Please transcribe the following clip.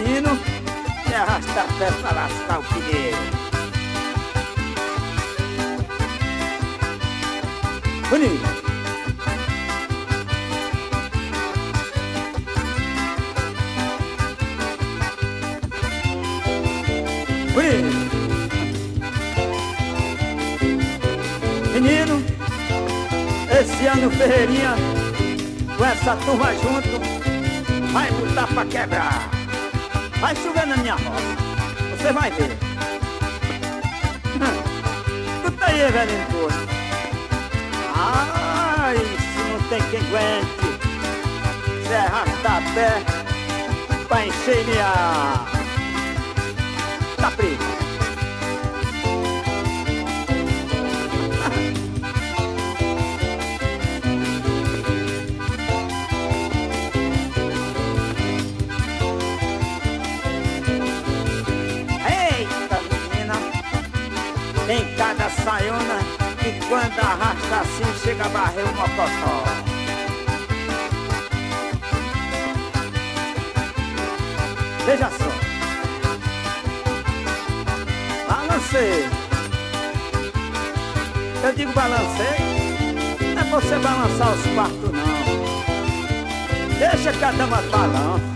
menino que arrasta a pé pra lascar o pneu. Bonito. Bonito. Menino, esse ano Ferreirinha, com essa turma junto, vai botar pra quebrar. Vai chover na minha roça, você vai ver. Escuta aí, velhinho todo. Ai, se não tem quem aguente, você arrasta-pé pra encher minha... Tá preso. Tem cada saiona que quando arrasta assim chega a barrer o mocotó. Veja só. Balancei. Eu digo balancei, não é pra você balançar os quartos não. Deixa que a dama balança.